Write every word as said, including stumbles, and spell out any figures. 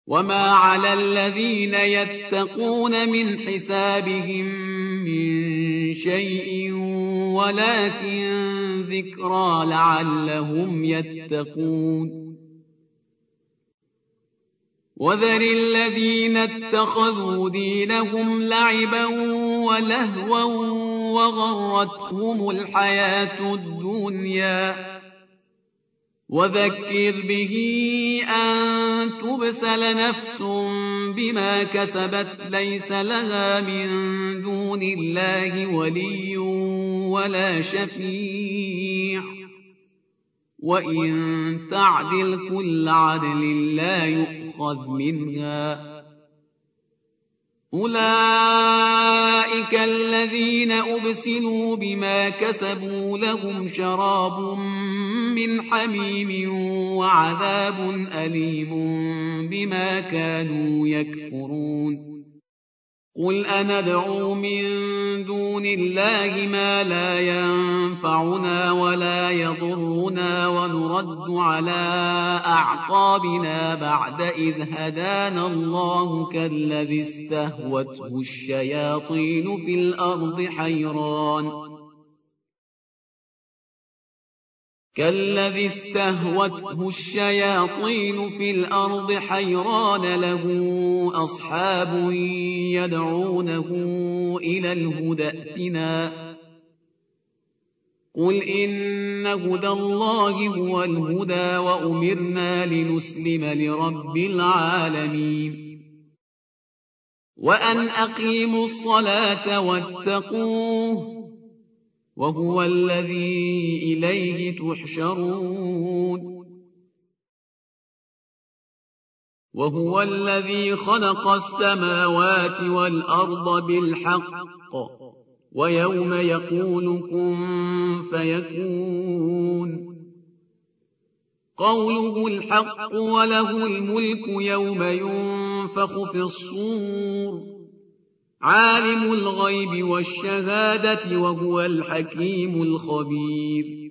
وما على الذين يتقون من حسابهم من شيء ولكن ذكرى لعلهم يتقون وذر الذين اتخذوا دينهم لعبا ولهوا وغرتهم الحياة الدنيا وذكر به أن تبسل نفس بما كسبت ليس لها من دون الله ولي ولا شفيع وإن تعدل كل عدل لا يؤخذ منها أولئك الذين أبسلوا بما كسبوا لهم شراب من حميم وعذاب أليم بما كانوا يكفرون قل أندعو من دون الله ما لا ينفعنا ولا يضرنا ونرد على أعقابنا بعد إذ هدانا الله كالذي استهوته الشياطين في الأرض حيران كالذي استهوته الشياطين في الأرض حيران له أصحاب يدعونه إلى الهدى ائتنا قل إن هدى الله هو الهدى وأمرنا لنسلم لرب العالمين وأن أقيموا الصلاة واتقوه وهو الذي إليه تحشرون وهو الذي خلق السماوات والأرض بالحق ويوم يقول كن فيكون قوله الحق وله الملك يوم ينفخ في الصور عالم الغيب والشهادة وهو الحكيم الخبير